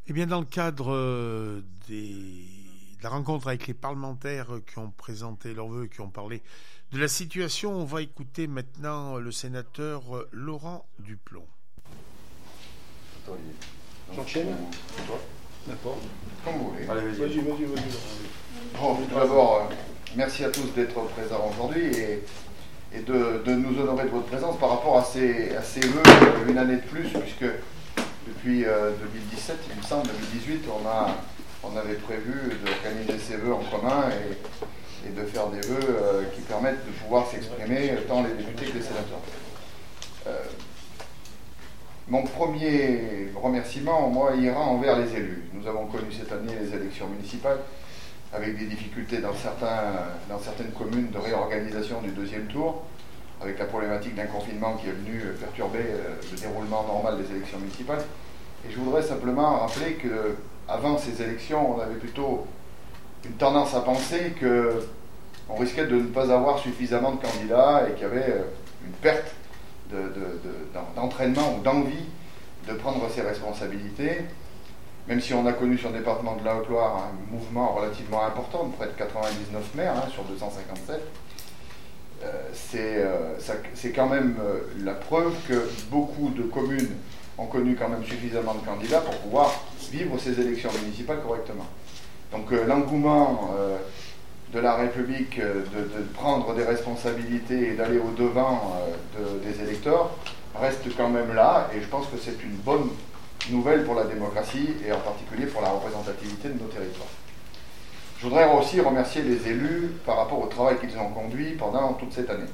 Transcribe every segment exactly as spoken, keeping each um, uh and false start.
Eh bien, dans le cadre euh, des, de la rencontre avec les parlementaires qui ont présenté leurs vœux, qui ont parlé de la situation, on va écouter maintenant le sénateur Laurent Duplon. J'enchaîne. D'accord. Comme vous voulez. Allez, vas-y. Vas-y, vas-y, vas-y. Bon, tout d'abord, euh, merci à tous d'être présents aujourd'hui et, et de, de nous honorer de votre présence par rapport à ces, à ces vœux une année de plus, puisque depuis euh, deux mille dix-sept, il me semble, deux mille dix-huit, on, a, on avait prévu d'organiser ces vœux en commun et, et de faire des vœux euh, qui permettent de pouvoir s'exprimer tant les députés que les sénateurs. Euh, Mon premier remerciement, moi, ira envers les élus. Nous avons connu cette année les élections municipales, avec des difficultés dans, certains, dans certaines communes de réorganisation du deuxième tour, avec la problématique d'un confinement qui est venu perturber le déroulement normal des élections municipales. Et je voudrais simplement rappeler qu'avant ces élections, on avait plutôt une tendance à penser qu'on risquait de ne pas avoir suffisamment de candidats et qu'il y avait une perte De, de, de, d'entraînement ou d'envie de prendre ses responsabilités, même si on a connu sur le département de la Haute-Loire un mouvement relativement important de près de quatre-vingt-dix-neuf maires hein, sur deux cent cinquante-sept. Euh, c'est, euh, ça, c'est quand même euh, la preuve que beaucoup de communes ont connu quand même suffisamment de candidats pour pouvoir vivre ces élections municipales correctement. Donc euh, l'engouement euh, de la République de, de prendre des responsabilités et d'aller au-devant de, des électeurs reste quand même là, et je pense que c'est une bonne nouvelle pour la démocratie et en particulier pour la représentativité de nos territoires. Je voudrais aussi remercier les élus par rapport au travail qu'ils ont conduit pendant toute cette année.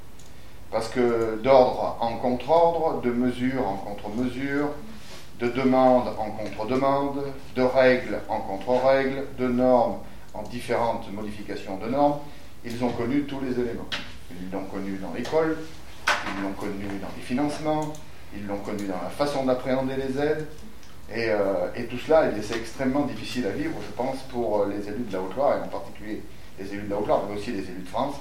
Parce que d'ordre en contre-ordre, de mesure en contre-mesure, de demande en contre-demande, de règles en contre-règles, de normes en différentes modifications de normes, ils ont connu tous les éléments. Ils l'ont connu dans l'école, ils l'ont connu dans les financements, ils l'ont connu dans la façon d'appréhender les aides, et, euh, et tout cela, c'est extrêmement difficile à vivre, je pense, pour les élus de la Haute-Loire, et en particulier les élus de la Haute-Loire, mais aussi les élus de France,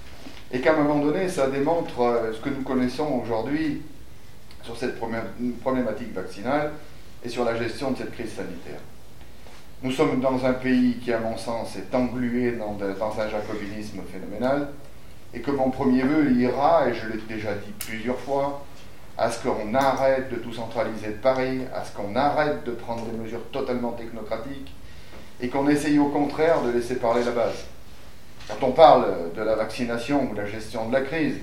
et qu'à un moment donné, ça démontre euh, ce que nous connaissons aujourd'hui sur cette problématique vaccinale et sur la gestion de cette crise sanitaire. Nous sommes dans un pays qui, à mon sens, est englué dans, de, dans un jacobinisme phénoménal, et que mon premier vœu ira, et je l'ai déjà dit plusieurs fois, à ce qu'on arrête de tout centraliser de Paris, à ce qu'on arrête de prendre des mesures totalement technocratiques, et qu'on essaye au contraire de laisser parler la base. Quand on parle de la vaccination ou de la gestion de la crise,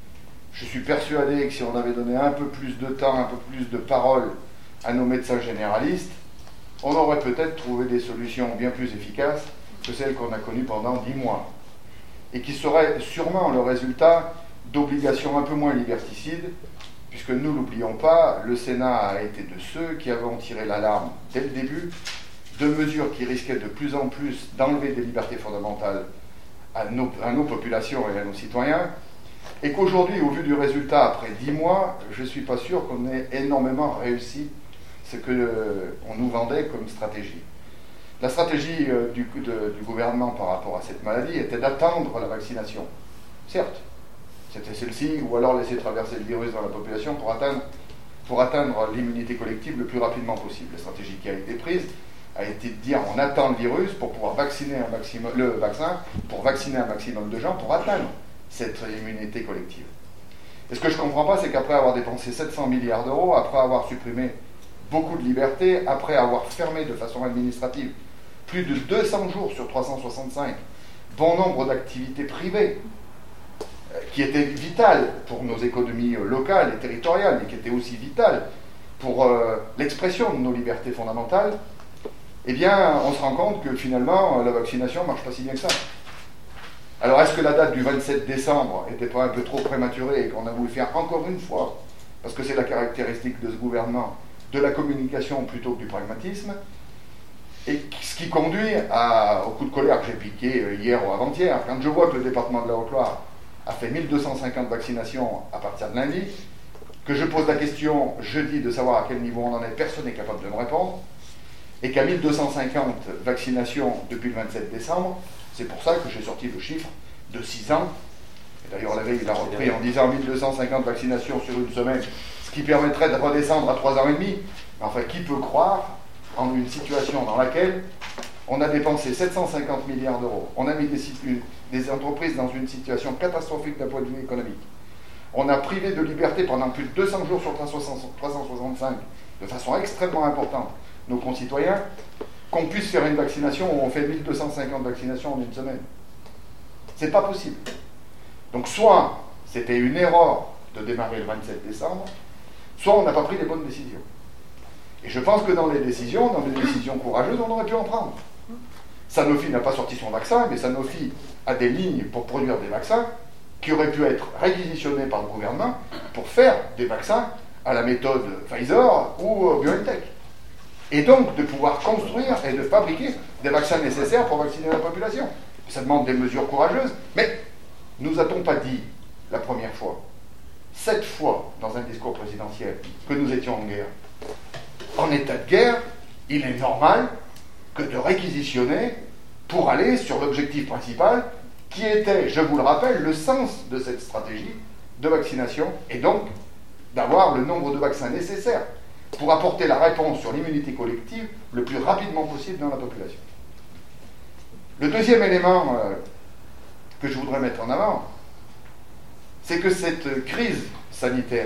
je suis persuadé que si on avait donné un peu plus de temps, un peu plus de parole à nos médecins généralistes, on aurait peut-être trouvé des solutions bien plus efficaces que celles qu'on a connues pendant dix mois, et qui seraient sûrement le résultat d'obligations un peu moins liberticides, puisque ne l'oublions pas, le Sénat a été de ceux qui avaient tiré l'alarme dès le début de mesures qui risquaient de plus en plus d'enlever des libertés fondamentales à nos, à nos populations et à nos citoyens, et qu'aujourd'hui, au vu du résultat après dix mois, je ne suis pas sûr qu'on ait énormément réussi ce qu'on euh, nous vendait comme stratégie. La stratégie euh, du, de, du gouvernement par rapport à cette maladie était d'attendre la vaccination. Certes, c'était celle-ci, ou alors laisser traverser le virus dans la population pour atteindre, pour atteindre l'immunité collective le plus rapidement possible. La stratégie qui a été prise a été de dire on attend le virus pour pouvoir vacciner un maximum, le vaccin, pour vacciner un maximum de gens pour atteindre cette immunité collective. Et ce que je ne comprends pas, c'est qu'après avoir dépensé sept cents milliards d'euros, après avoir supprimé beaucoup de liberté, après avoir fermé de façon administrative plus de deux cents jours sur trois cent soixante-cinq, bon nombre d'activités privées euh, qui étaient vitales pour nos économies euh, locales et territoriales, mais qui étaient aussi vitales pour euh, l'expression de nos libertés fondamentales, eh bien, on se rend compte que finalement, la vaccination ne marche pas si bien que ça. Alors, est-ce que la date du vingt-sept décembre n'était pas un peu trop prématurée et qu'on a voulu faire encore une fois, parce que c'est la caractéristique de ce gouvernement, de la communication plutôt que du pragmatisme, et ce qui conduit à, au coup de colère que j'ai piqué hier ou avant-hier, quand je vois que le département de la Haute-Loire a fait mille deux cent cinquante vaccinations à partir de lundi, que je pose la question jeudi de savoir à quel niveau on en est, personne n'est capable de me répondre, et qu'à mille deux cent cinquante vaccinations depuis le vingt-sept décembre, c'est pour ça que j'ai sorti le chiffre de six ans. Et d'ailleurs, la veille, il a repris en disant mille deux cent cinquante vaccinations sur une semaine, ce qui permettrait de redescendre à trois ans et demi. Mais enfin, qui peut croire en une situation dans laquelle on a dépensé sept cent cinquante milliards d'euros, on a mis des, des entreprises dans une situation catastrophique d'un point de vue économique, on a privé de liberté pendant plus de deux cents jours sur trois cent soixante-cinq, de façon extrêmement importante, nos concitoyens, qu'on puisse faire une vaccination où on fait mille deux cent cinquante vaccinations en une semaine. C'est pas possible. Donc soit c'était une erreur de démarrer le vingt-sept décembre, soit on n'a pas pris les bonnes décisions. Et je pense que dans les décisions, dans les décisions courageuses, on aurait pu en prendre. Sanofi n'a pas sorti son vaccin, mais Sanofi a des lignes pour produire des vaccins qui auraient pu être réquisitionnés par le gouvernement pour faire des vaccins à la méthode Pfizer ou BioNTech. Et donc de pouvoir construire et de fabriquer des vaccins nécessaires pour vacciner la population. Ça demande des mesures courageuses, mais nous a-t-on pas dit la première fois, sept fois dans un discours présidentiel, que nous étions en guerre? En état de guerre, il est normal que de réquisitionner pour aller sur l'objectif principal qui était, je vous le rappelle, le sens de cette stratégie de vaccination et donc d'avoir le nombre de vaccins nécessaires pour apporter la réponse sur l'immunité collective le plus rapidement possible dans la population. Le deuxième élément euh, que je voudrais mettre en avant, c'est que cette crise sanitaire,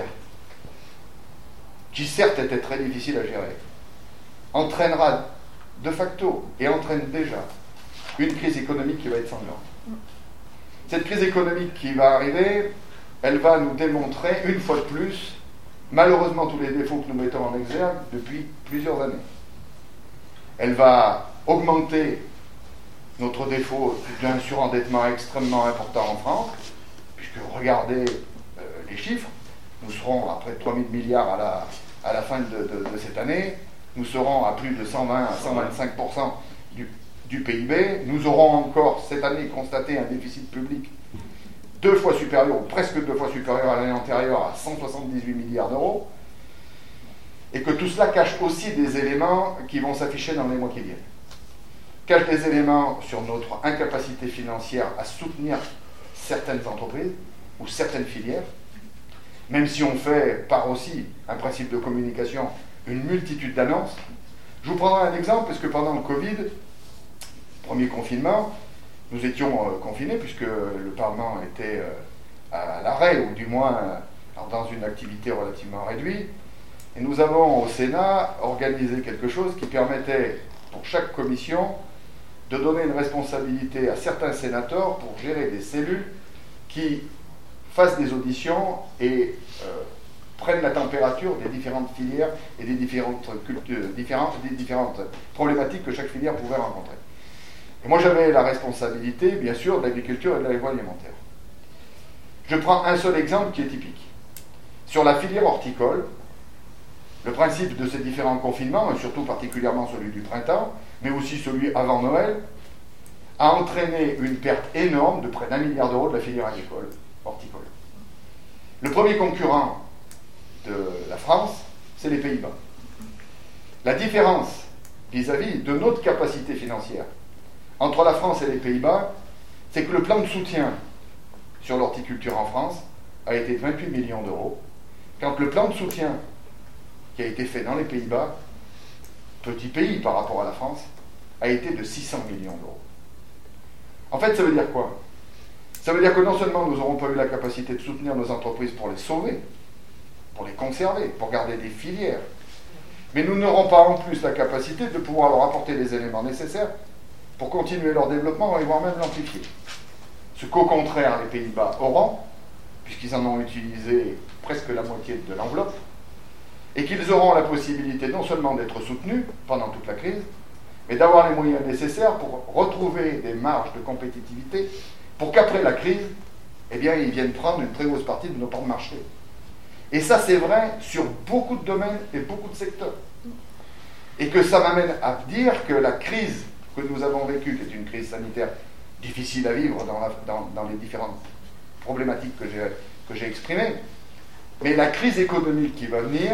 qui certes était très difficile à gérer, entraînera de facto et entraîne déjà une crise économique qui va être sanglante. Cette crise économique qui va arriver, elle va nous démontrer une fois de plus, malheureusement, tous les défauts que nous mettons en exergue depuis plusieurs années. Elle va augmenter notre défaut d'un surendettement extrêmement important en France, puisque regardez euh, les chiffres, nous serons à près de trois mille milliards à la, à la fin de, de, de cette année, nous serons à plus de cent vingt à cent vingt-cinq pour cent du, du P I B, nous aurons encore cette année constaté un déficit public deux fois supérieur, ou presque deux fois supérieur à l'année antérieure, à cent soixante-dix-huit milliards d'euros, et que tout cela cache aussi des éléments qui vont s'afficher dans les mois qui viennent. Cache des éléments sur notre incapacité financière à soutenir certaines entreprises ou certaines filières, même si on fait par aussi un principe de communication une multitude d'annonces. Je vous prendrai un exemple, parce que pendant le Covid, premier confinement, nous étions euh, confinés, puisque le Parlement était euh, à l'arrêt, ou du moins euh, dans une activité relativement réduite, et nous avons au Sénat organisé quelque chose qui permettait, pour chaque commission, de donner une responsabilité à certains sénateurs pour gérer des cellules qui fassent des auditions et euh, prennent la température des différentes filières et des différentes, cultures, différentes, des différentes problématiques que chaque filière pouvait rencontrer. Et moi, j'avais la responsabilité, bien sûr, de l'agriculture et de l'agroalimentaire. Je prends un seul exemple qui est typique. Sur la filière horticole, le principe de ces différents confinements, et surtout particulièrement celui du printemps, mais aussi celui avant Noël, a entraîné une perte énorme de près d'un milliard d'euros de la filière agricole, horticole. Le premier concurrent de la France, c'est les Pays-Bas. La différence vis-à-vis de notre capacité financière entre la France et les Pays-Bas, c'est que le plan de soutien sur l'horticulture en France a été de vingt-huit millions d'euros, quand le plan de soutien qui a été fait dans les Pays-Bas, petit pays par rapport à la France, a été de six cents millions d'euros. En fait, ça veut dire quoi? Ça veut dire que non seulement nous n'aurons pas eu la capacité de soutenir nos entreprises pour les sauver, pour les conserver, pour garder des filières, mais nous n'aurons pas en plus la capacité de pouvoir leur apporter les éléments nécessaires pour continuer leur développement et voire même l'amplifier. Ce qu'au contraire les Pays-Bas auront, puisqu'ils en ont utilisé presque la moitié de l'enveloppe, et qu'ils auront la possibilité non seulement d'être soutenus pendant toute la crise, mais d'avoir les moyens nécessaires pour retrouver des marges de compétitivité, pour qu'après la crise, eh bien, ils viennent prendre une très grosse partie de nos parts de marché. Et ça, c'est vrai sur beaucoup de domaines et beaucoup de secteurs. Et que ça m'amène à dire que la crise que nous avons vécue, qui est une crise sanitaire difficile à vivre dans, la, dans, dans les différentes problématiques que j'ai, que j'ai exprimées, mais la crise économique qui va venir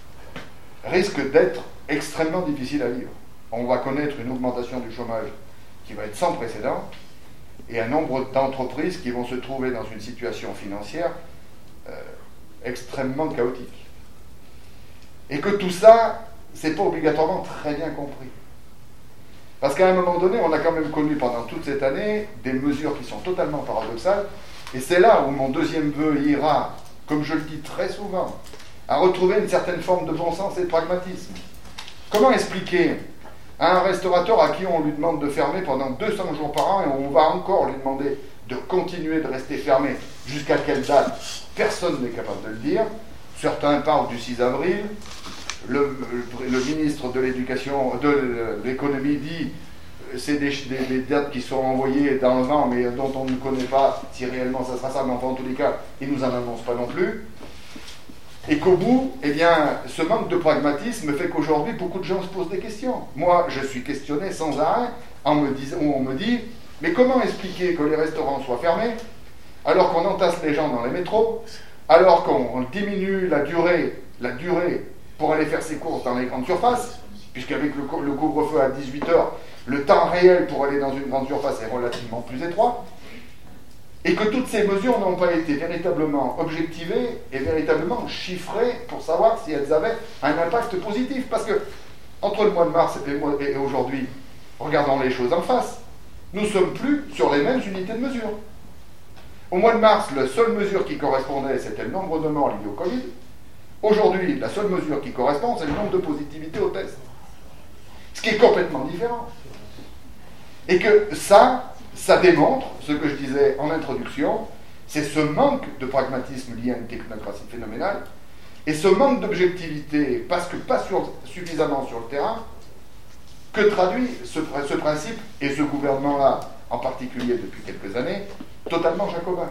risque d'être extrêmement difficile à vivre. On va connaître une augmentation du chômage qui va être sans précédent et un nombre d'entreprises qui vont se trouver dans une situation financière euh, extrêmement chaotique. Et que tout ça, c'est pas obligatoirement très bien compris. Parce qu'à un moment donné, on a quand même connu pendant toute cette année des mesures qui sont totalement paradoxales, et c'est là où mon deuxième vœu ira, comme je le dis très souvent, à retrouver une certaine forme de bon sens et de pragmatisme. Comment expliquer à un restaurateur à qui on lui demande de fermer pendant deux cents jours par an et on va encore lui demander de continuer de rester fermé jusqu'à quelle date? Personne n'est capable de le dire. Certains parlent du six avril. Le, le, le ministre de l'éducation, de l'économie dit c'est des, des, des dates qui sont envoyées dans le vent mais dont on ne connaît pas si réellement ça sera ça, mais enfin en tous les cas, ils ne nous en annoncent pas non plus. Et qu'au bout, eh bien, ce manque de pragmatisme fait qu'aujourd'hui, beaucoup de gens se posent des questions. Moi, je suis questionné sans arrêt, en me disant, où on me dit, mais comment expliquer que les restaurants soient fermés, alors qu'on entasse les gens dans les métros, alors qu'on diminue la durée, la durée pour aller faire ses courses dans les grandes surfaces, puisqu'avec le, le couvre-feu à dix-huit heures, le temps réel pour aller dans une grande surface est relativement plus étroit, et que toutes ces mesures n'ont pas été véritablement objectivées et véritablement chiffrées pour savoir si elles avaient un impact positif. Parce que, entre le mois de mars et, et aujourd'hui, regardons les choses en face, nous ne sommes plus sur les mêmes unités de mesure. Au mois de mars, la seule mesure qui correspondait, c'était le nombre de morts liés au Covid. Aujourd'hui, la seule mesure qui correspond, c'est le nombre de positivités au test. Ce qui est complètement différent. Et que ça... ça démontre ce que je disais en introduction, c'est ce manque de pragmatisme lié à une technocratie phénoménale, et ce manque d'objectivité, parce que pas sur, suffisamment sur le terrain, que traduit ce, ce principe, et ce gouvernement-là, en particulier depuis quelques années, totalement jacobin.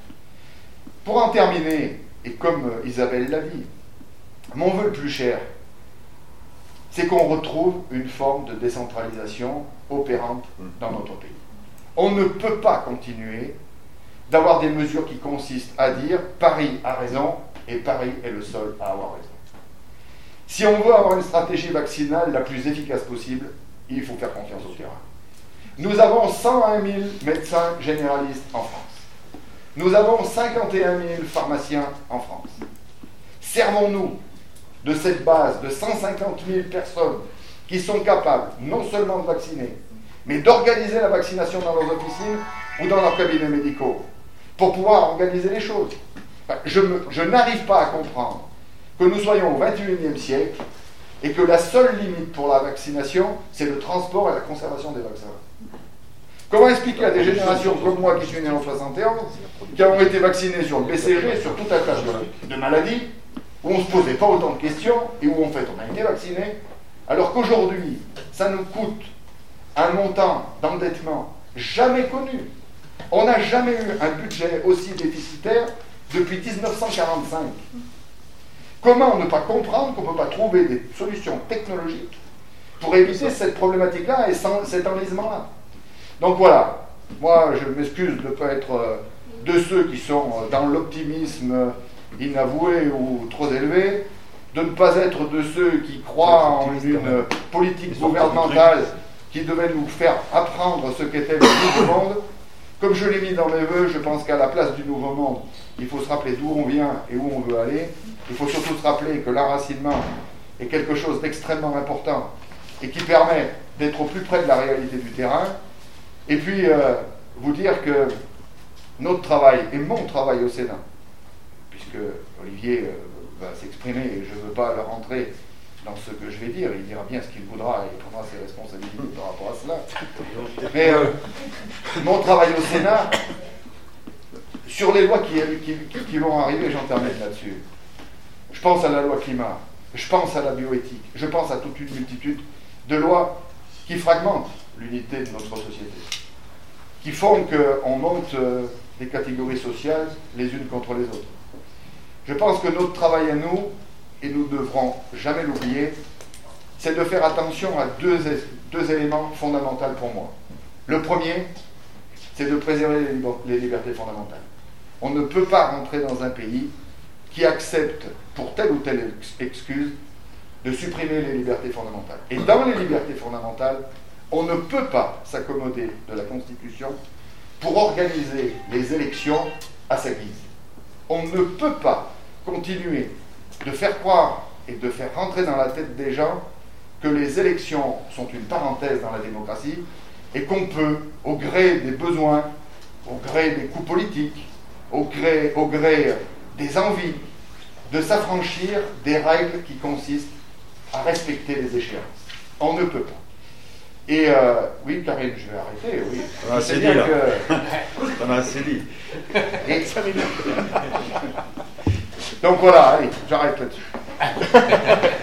Pour en terminer, et comme Isabelle l'a dit, mon vœu le plus cher, c'est qu'on retrouve une forme de décentralisation opérante dans notre pays. On ne peut pas continuer d'avoir des mesures qui consistent à dire Paris a raison et Paris est le seul à avoir raison. Si on veut avoir une stratégie vaccinale la plus efficace possible, il faut faire confiance au terrain. Nous avons cent un mille médecins généralistes en France. Nous avons cinquante et un mille pharmaciens en France. Servons-nous de cette base de cent cinquante mille personnes qui sont capables non seulement de vacciner, mais d'organiser la vaccination dans leurs officines ou dans leurs cabinets médicaux, pour pouvoir organiser les choses. Je, me, je n'arrive pas à comprendre que nous soyons au vingt et unième siècle et que la seule limite pour la vaccination, c'est le transport et la conservation des vaccins. Comment expliquer à des générations comme moi qui suis né en soixante et onze, qui ont été vaccinés sur le B C G, sur tout un tas de, de maladies, où on ne se posait pas autant de questions et où en fait on a été vacciné, alors qu'aujourd'hui, ça nous coûte un montant d'endettement jamais connu. On n'a jamais eu un budget aussi déficitaire depuis dix-neuf cent quarante-cinq. Comment ne pas comprendre qu'on ne peut pas trouver des solutions technologiques pour éviter cette problématique-là et sans, cet enlisement-là? Donc voilà, moi je m'excuse de ne pas être de ceux qui sont dans l'optimisme inavoué ou trop élevé, de ne pas être de ceux qui croient en une politique gouvernementale qui devait nous faire apprendre ce qu'était le nouveau monde. Comme je l'ai mis dans mes vœux, je pense qu'à la place du nouveau monde, il faut se rappeler d'où on vient et où on veut aller. Il faut surtout se rappeler que l'enracinement est quelque chose d'extrêmement important et qui permet d'être au plus près de la réalité du terrain. Et puis, euh, vous dire que notre travail, et mon travail au Sénat, puisque Olivier euh, va s'exprimer et je ne veux pas le rentrer dans ce que je vais dire, il dira bien ce qu'il voudra et il prendra ses responsabilités par rapport à cela. Mais euh, mon travail au Sénat, sur les lois qui, qui, qui, qui vont arriver, j'en termine là-dessus. Je pense à la loi climat, je pense à la bioéthique, je pense à toute une multitude de lois qui fragmentent l'unité de notre société, qui font qu'on monte euh, des catégories sociales les unes contre les autres. Je pense que notre travail à nous, et nous ne devrons jamais l'oublier, c'est de faire attention à deux, deux éléments fondamentaux pour moi. Le premier, c'est de préserver les, liber- les libertés fondamentales. On ne peut pas rentrer dans un pays qui accepte, pour telle ou telle excuse, de supprimer les libertés fondamentales. Et dans les libertés fondamentales, on ne peut pas s'accommoder de la Constitution pour organiser les élections à sa guise. On ne peut pas continuer de faire croire et de faire rentrer dans la tête des gens que les élections sont une parenthèse dans la démocratie et qu'on peut, au gré des besoins, au gré des coups politiques, au gré, au gré des envies, de s'affranchir des règles qui consistent à respecter les échéances. On ne peut pas. Et euh, oui, Karine, je vais arrêter, oui. On a assez dit, là. Que... On a assez dit. Et... Donc voilà, allez, j'arrête là-dessus.